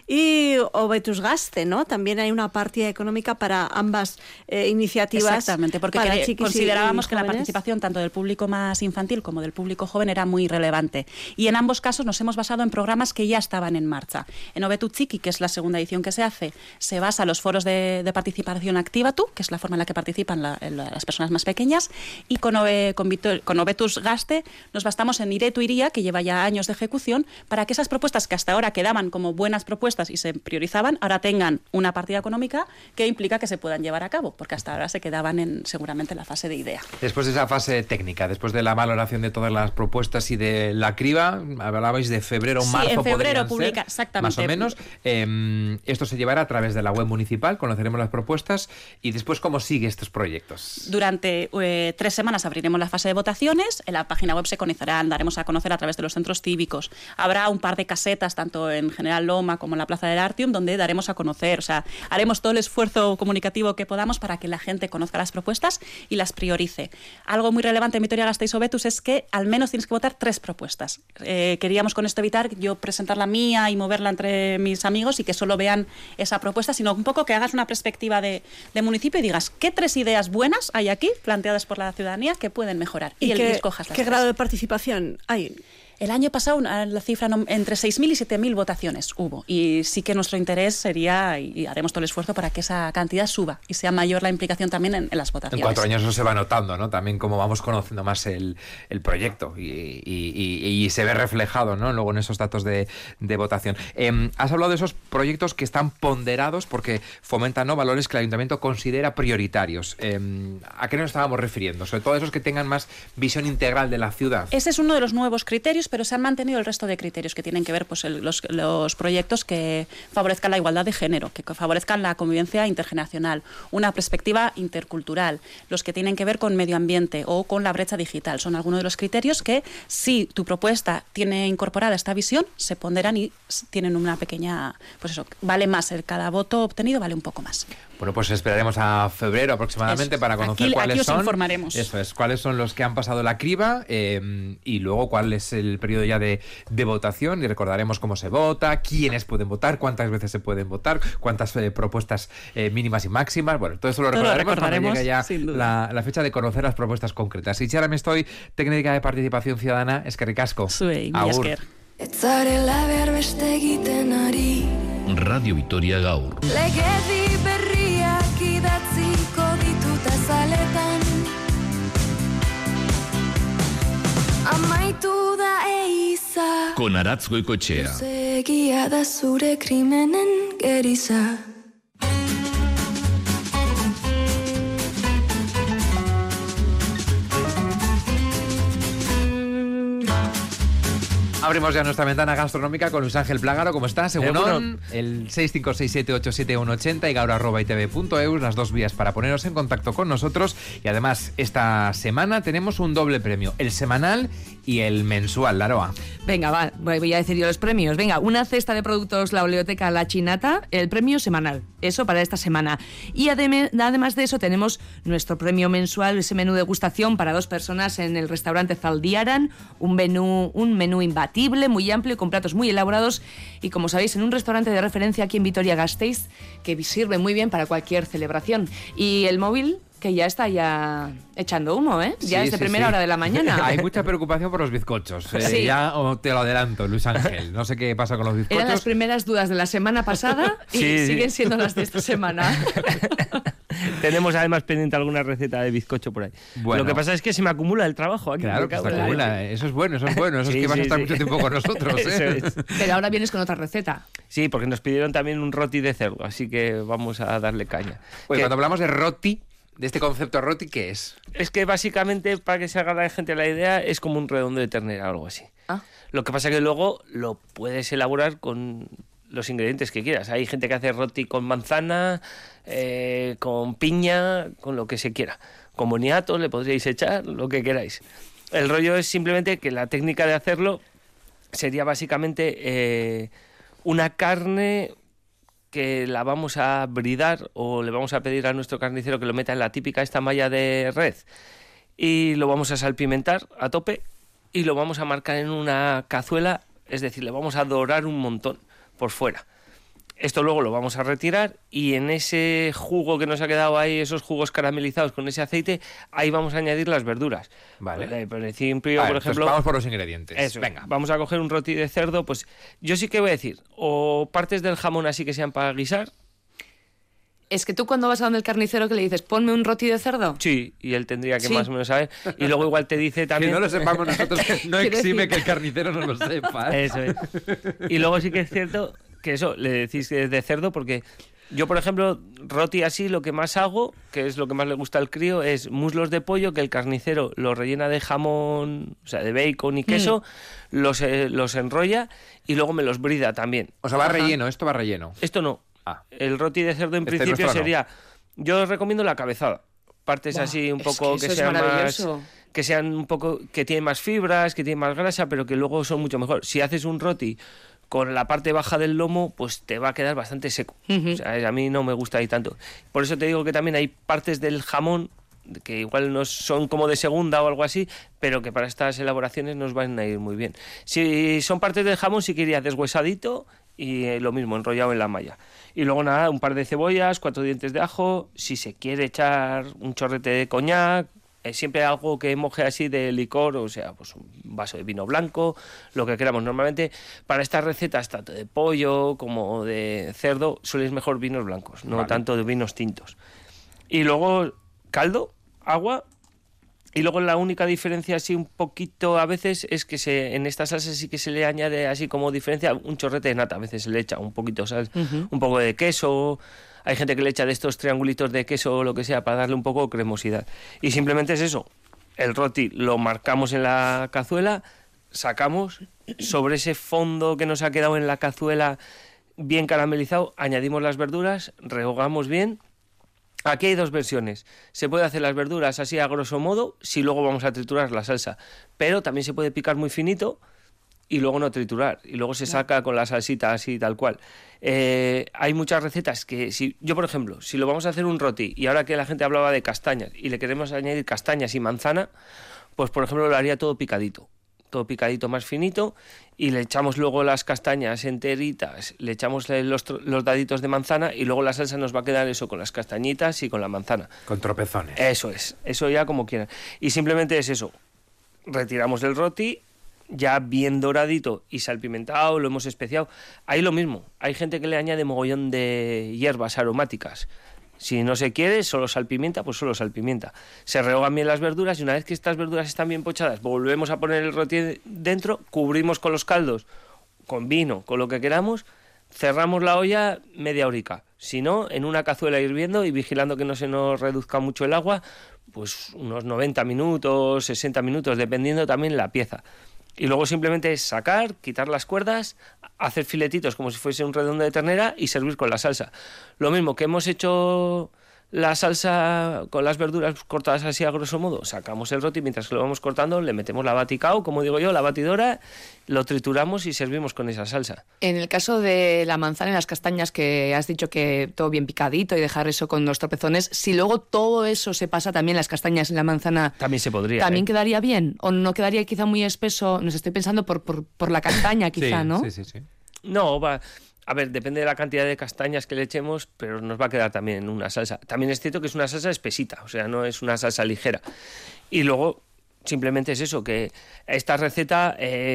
y Hobetuz Gazte, ¿no? También hay una partida económica para ambas iniciativas. Exactamente, porque considerábamos que la participación tanto del público más infantil como del público joven era muy relevante. Y en ambos casos nos hemos basado en programas que ya estaban en marcha. En Hobetu Txiki, que es la segunda edición que se hace, se basa en los foros de participación activa tú, que es la forma en la que participan las personas más pequeñas, y con Hobetus Gaste nos basamos en Iretu Iría, que lleva ya años de ejecución, para que esas propuestas que hasta ahora quedaban como buenas propuestas y se priorizaban, ahora tengan una partida económica que implica que se puedan llevar a cabo, porque hasta ahora se quedaban seguramente en la fase de idea. Después de esa fase técnica, después de la valoración de todas las propuestas y de la criba, hablabais de febrero o marzo. Sí, en febrero publica, exactamente. Más o menos. Esto se llevará a través de la web municipal, conoceremos las propuestas y después cómo sigue estos proyectos. Durante 3 semanas abriremos la fase de votaciones, en la página web se conocerán, daremos a conocer a través de los centros cívicos. Habrá un par de casetas, tanto en General Loma como en la Plaza del Artium, donde daremos a conocer, o sea, haremos todo el esfuerzo comunicativo que podamos para que la gente conozca las propuestas y las priorice. Algo muy relevante en Vitoria-Gasteiz Hobetus es que al menos tienes que votar 3 propuestas. Queríamos con esto evitar yo presentar la mía y moverla entre mis amigos y que solo vean esa propuesta, sino un poco que hagas una perspectiva de municipio y digas qué 3 ideas buenas hay aquí planteadas por la ciudadanía que pueden mejorar. ¿Y qué grado de participación hay? El año pasado la cifra entre 6.000 y 7.000 votaciones hubo, y sí que nuestro interés sería, y haremos todo el esfuerzo para que esa cantidad suba y sea mayor la implicación también en las votaciones. En 4 años eso se va notando, ¿no? También como vamos conociendo más el proyecto y se ve reflejado, ¿no? Luego en esos datos de votación. Has hablado de esos proyectos que están ponderados porque fomentan, ¿no?, valores que el Ayuntamiento considera prioritarios. ¿A qué nos estábamos refiriendo? Sobre todo esos que tengan más visión integral de la ciudad. Ese es uno de los nuevos criterios, pero se han mantenido el resto de criterios que tienen que ver pues los proyectos que favorezcan la igualdad de género, que favorezcan la convivencia intergeneracional, una perspectiva intercultural, los que tienen que ver con medio ambiente o con la brecha digital. Son algunos de los criterios que, si tu propuesta tiene incorporada esta visión, se ponderan y tienen una pequeña, pues eso, vale más, cada voto obtenido vale un poco más. Bueno, pues esperaremos a febrero aproximadamente para conocer cuáles son. Aquí os informaremos. Eso es, cuáles son los que han pasado la criba y luego cuál es el periodo ya de votación, y recordaremos cómo se vota, quiénes pueden votar, cuántas veces se pueden votar, cuántas propuestas mínimas y máximas. Bueno, todo eso lo recordaremos cuando llegue ya la fecha de conocer las propuestas concretas. Y ahora me estoy técnica de participación ciudadana, eskerrik asko. Zuei, mi esker. Radio Vitoria gaur. Legedi berriak idatziko ditut azaletan, amaitu da eiza, Con Aratz Goikoetxea. egia da zure krimenen geriza. Abrimos ya nuestra ventana gastronómica con Luis Ángel Plágaro. ¿Cómo estás? Según el 656787180 y gaur@itv.eus, las 2 vías para poneros en contacto con nosotros. Y además, esta semana tenemos un doble premio, el semanal y el mensual, Laroa. Venga, voy a decir yo los premios. Venga, una cesta de productos La Oleoteca La Chinata, el premio semanal. Eso para esta semana. Y además de eso tenemos nuestro premio mensual, ese menú degustación para 2 personas en el restaurante Zaldiaran, un menú imbatible, muy amplio y con platos muy elaborados, y como sabéis, en un restaurante de referencia aquí en Vitoria-Gasteiz que sirve muy bien para cualquier celebración. Y el móvil, que ya está echando humo, ¿eh? Ya es de primera hora de la mañana. Hay mucha preocupación por los bizcochos. Sí. Ya te lo adelanto, Luis Ángel. No sé qué pasa con los bizcochos. Eran las primeras dudas de la semana pasada y siguen siendo las de esta semana. Tenemos además pendiente alguna receta de bizcocho por ahí. Bueno. Lo que pasa es que se me acumula el trabajo aquí. Claro, que se acumula. Eso es bueno. Eso es que vas a estar mucho tiempo con nosotros, ¿eh? Eso es. Pero ahora vienes con otra receta. Sí, porque nos pidieron también un roti de cerdo, así que vamos a darle caña. Pues cuando hablamos de roti, de este concepto roti, ¿qué es? Es que básicamente, para que se haga la gente la idea, es como un redondo de ternera o algo así. Ah. Lo que pasa que luego lo puedes elaborar con los ingredientes que quieras. Hay gente que hace roti con manzana, con piña, con lo que se quiera. Con boniato le podríais echar lo que queráis. El rollo es simplemente que la técnica de hacerlo sería básicamente una carne que la vamos a bridar, o le vamos a pedir a nuestro carnicero que lo meta en la típica esta malla de red, y lo vamos a salpimentar a tope y lo vamos a marcar en una cazuela, es decir, le vamos a dorar un montón por fuera. Esto luego lo vamos a retirar y en ese jugo que nos ha quedado ahí, esos jugos caramelizados con ese aceite, ahí vamos a añadir las verduras. Vale. Por ejemplo, vamos por los ingredientes. Eso, venga. Vamos a coger un roti de cerdo, pues yo sí que voy a decir, o partes del jamón así que sean para guisar. Es que tú cuando vas a donde el carnicero que le dices, ponme un roti de cerdo. Sí, y él tendría que más o menos saber. Y luego igual te dice también... Que no lo sepamos nosotros, no exime que el carnicero no lo sepa. Eso es. Y luego sí que es cierto que eso, le decís que es de cerdo, porque yo, por ejemplo, roti así, lo que más hago, que es lo que más le gusta al crío, es muslos de pollo, que el carnicero los rellena de jamón, o sea, de bacon y queso, los enrolla y luego me los brida también. O sea, va relleno, esto va relleno. Esto no. El roti de cerdo en principio sería... Yo os recomiendo la cabezada. Partes así un poco que sean más... Que sean un poco... Que tienen más fibras, que tienen más grasa, pero que luego son mucho mejor. Si haces un roti con la parte baja del lomo, pues te va a quedar bastante seco. O sea, a mí no me gusta ahí tanto. Por eso te digo que también hay partes del jamón que igual no son como de segunda o algo así, pero que para estas elaboraciones nos van a ir muy bien. Si son partes del jamón, sí que iría deshuesadito y lo mismo, enrollado en la malla. Y luego nada, un par de cebollas, 4 dientes de ajo, si se quiere echar un chorrete de coñac, siempre algo que moje así de licor, o sea, pues un vaso de vino blanco, lo que queramos. Normalmente para estas recetas, tanto de pollo como de cerdo, suelen mejor vinos blancos, no tanto de vinos tintos. Y luego caldo, agua, y luego la única diferencia así un poquito a veces es que en esta salsa sí que se le añade así como diferencia un chorrete de nata, a veces se le echa un poquito sal, un poco de queso. Hay gente que le echa de estos triangulitos de queso o lo que sea para darle un poco de cremosidad. Y simplemente es eso. El roti lo marcamos en la cazuela, sacamos, sobre ese fondo que nos ha quedado en la cazuela bien caramelizado, añadimos las verduras, rehogamos bien. Aquí hay 2 versiones. Se puede hacer las verduras así a grosso modo, si luego vamos a triturar la salsa. Pero también se puede picar muy finito y luego no triturar, y luego se saca con la salsita así tal cual. Hay muchas recetas que, yo por ejemplo, si lo vamos a hacer un roti, y ahora que la gente hablaba de castañas, y le queremos añadir castañas y manzana, pues por ejemplo lo haría todo picadito más finito, y le echamos luego las castañas enteritas, le echamos los daditos de manzana, y luego la salsa nos va a quedar eso, con las castañitas y con la manzana. Con tropezones. Eso es, eso ya como quieran. Y simplemente es eso, retiramos el roti, ya bien doradito y salpimentado, lo hemos especiado. Ahí lo mismo, hay gente que le añade mogollón de hierbas aromáticas. Si no se quiere, solo salpimienta, pues solo salpimienta. Se rehogan bien las verduras y una vez que estas verduras están bien pochadas, volvemos a poner el roti dentro, cubrimos con los caldos, con vino, con lo que queramos, cerramos la olla media horica. Si no, en una cazuela hirviendo y vigilando que no se nos reduzca mucho el agua, pues unos 90 minutos, 60 minutos, dependiendo también la pieza. Y luego simplemente es sacar, quitar las cuerdas, hacer filetitos como si fuese un redondo de ternera y servir con la salsa. Lo mismo que hemos hecho la salsa con las verduras cortadas así a grosso modo, sacamos el roti, mientras que lo vamos cortando le metemos la baticao, como digo yo, la batidora, lo trituramos y servimos con esa salsa. En el caso de la manzana y las castañas, que has dicho que todo bien picadito y dejar eso con los tropezones, si luego todo eso se pasa también, las castañas y la manzana, también se podría. ¿También quedaría bien? ¿O no quedaría quizá muy espeso? Nos estoy pensando por la castaña quizá, sí, ¿no? Sí. No, va... A ver, depende de la cantidad de castañas que le echemos, pero nos va a quedar también una salsa. También es cierto que es una salsa espesita, o sea, no es una salsa ligera. Y luego, simplemente es eso, que esta receta,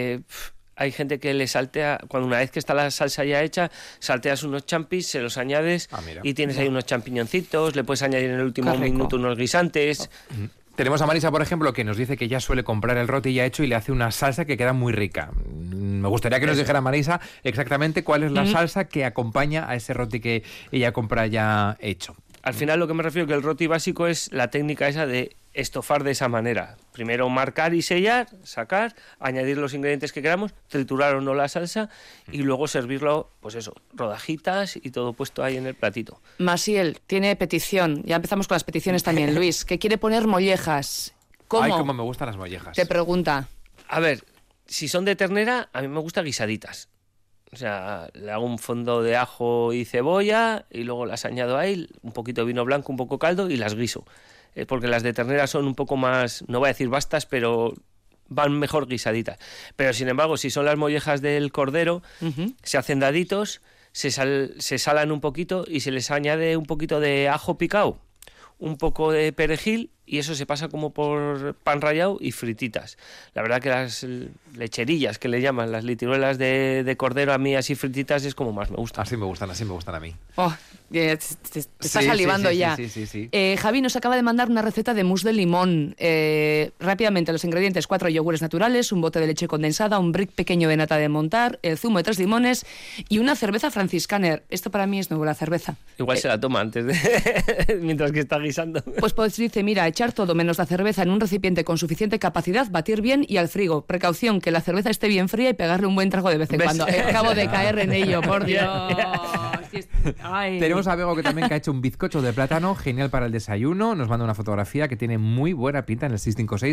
hay gente que le saltea, cuando una vez que está la salsa ya hecha, salteas unos champis, se los añades y tienes ahí unos champiñoncitos, le puedes añadir en el último minuto unos guisantes... Tenemos a Marisa, por ejemplo, que nos dice que ya suele comprar el roti ya hecho y le hace una salsa que queda muy rica. Me gustaría que nos dijera, Marisa, exactamente cuál es la salsa que acompaña a ese roti que ella compra ya hecho. Al final lo que me refiero que el roti básico es la técnica esa de estofar de esa manera. Primero marcar y sellar, sacar, añadir los ingredientes que queramos, triturar o no la salsa y luego servirlo, pues eso, rodajitas y todo puesto ahí en el platito. Masiel tiene petición, ya empezamos con las peticiones también, Luis, que quiere poner mollejas. ¿Cómo? Ay, cómo me gustan las mollejas. Te pregunta. A ver, si son de ternera, a mí me gustan guisaditas. O sea, le hago un fondo de ajo y cebolla y luego las añado ahí, un poquito de vino blanco, un poco caldo y las guiso. Porque las de ternera son un poco más, no voy a decir bastas, pero van mejor guisaditas. Pero sin embargo, si son las mollejas del cordero, se hacen daditos, se salan un poquito y se les añade un poquito de ajo picado, un poco de perejil, y eso se pasa como por pan rallado y frititas. La verdad que las lecherillas que le llaman, las litiruelas de cordero, a mí así frititas es como más me gustan. Así me gustan a mí. Oh, te estás salivando ya. Sí. Javi nos acaba de mandar una receta de mousse de limón. Rápidamente, los ingredientes: 4 yogures naturales, un bote de leche condensada, un brick pequeño de nata de montar, el zumo de 3 limones y una cerveza franciscaner. Esto para mí es nuevo, la cerveza. Igual se la toma antes de mientras que está guisando. Pues dice, mira, echar todo menos la cerveza en un recipiente con suficiente capacidad, batir bien y al frigo. Precaución, que la cerveza esté bien fría y pegarle un buen trago de vez en cuando. Acabo de caer en ello, por Dios. Ay. Tenemos a Bego que también ha hecho un bizcocho de plátano, genial para el desayuno. Nos manda una fotografía que tiene muy buena pinta en el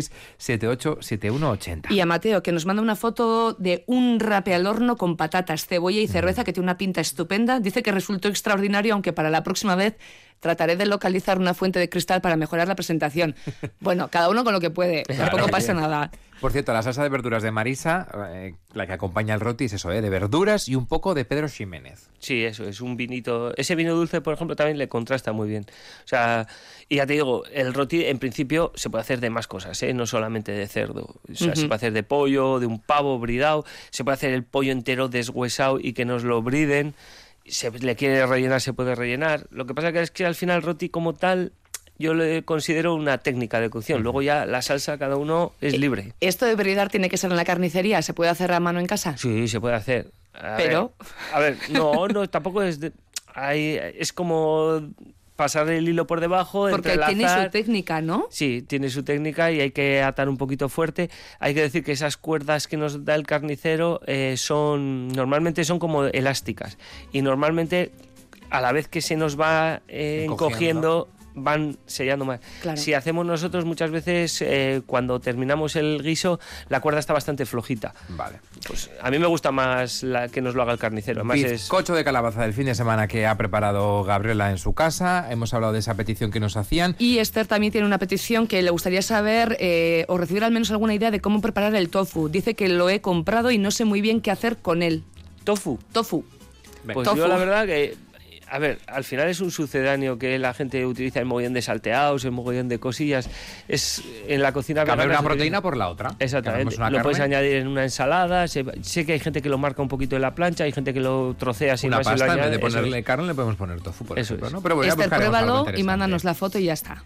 656-787180. Y a Mateo, que nos manda una foto de un rape al horno con patatas, cebolla y cerveza, que tiene una pinta estupenda. Dice que resultó extraordinario, aunque para la próxima vez trataré de localizar una fuente de cristal para mejorar la presentación. Bueno, cada uno con lo que puede, tampoco pasa nada. Por cierto, la salsa de verduras de Marisa, la que acompaña el roti, es eso, de verduras y un poco de Pedro Ximénez. Sí, eso, es un vinito. Ese vino dulce, por ejemplo, también le contrasta muy bien. O sea, y ya te digo, el roti en principio se puede hacer de más cosas, no solamente de cerdo. O sea, se puede hacer de pollo, de un pavo bridado, se puede hacer el pollo entero deshuesado y que nos lo briden. Se le quiere rellenar, se puede rellenar. Lo que pasa es que al final el roti como tal, yo le considero una técnica de cocción. Luego ya la salsa, cada uno es libre. ¿Esto de bridar tiene que ser en la carnicería? ¿Se puede hacer a mano en casa? Sí, se puede hacer. Pero... A ver, no, tampoco es... es como pasar el hilo por debajo, porque entrelazar. Tiene su técnica, ¿no? Sí, tiene su técnica y hay que atar un poquito fuerte. Hay que decir que esas cuerdas que nos da el carnicero normalmente son como elásticas. Y normalmente, a la vez que se nos va encogiendo, van sellando más. Claro. Si hacemos nosotros muchas veces, cuando terminamos el guiso, la cuerda está bastante flojita. Vale. Pues a mí me gusta más que nos lo haga el carnicero. Además bizcocho de calabaza del fin de semana que ha preparado Gabriela en su casa. Hemos hablado de esa petición que nos hacían. Y Esther también tiene una petición que le gustaría saber o recibir al menos alguna idea de cómo preparar el tofu. Dice que lo he comprado y no sé muy bien qué hacer con él. ¿Tofu? Pues tofu. Yo la verdad que... A ver, al final es un sucedáneo que la gente utiliza en mogollón de salteados, en mogollón de cosillas. Es en la cocina vegana. Cambiar una proteína por la otra. Exactamente. Lo puedes añadir en una ensalada. Sé que hay gente que lo marca un poquito en la plancha, hay gente que lo trocea sin una más. Pasta, y lo en vez de ponerle carne, le podemos poner tofu, por ejemplo, ¿no? Pero bueno, Esther, pruébalo y mándanos la foto y ya está.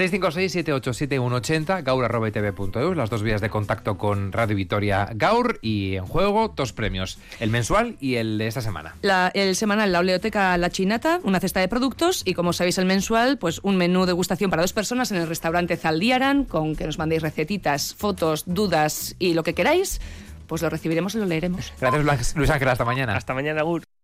656-787-180, gaur@itv.eus, las dos vías de contacto con Radio Vitoria Gaur, y en juego 2 premios, el mensual y el de esta semana. El semanal, la oleoteca La Chinata, una cesta de productos, y como sabéis el mensual, pues un menú degustación para 2 personas en el restaurante Zaldiaran, con que nos mandéis recetitas, fotos, dudas y lo que queráis, pues lo recibiremos y lo leeremos. Gracias, Luis Ángel, hasta mañana. Hasta mañana, Gur.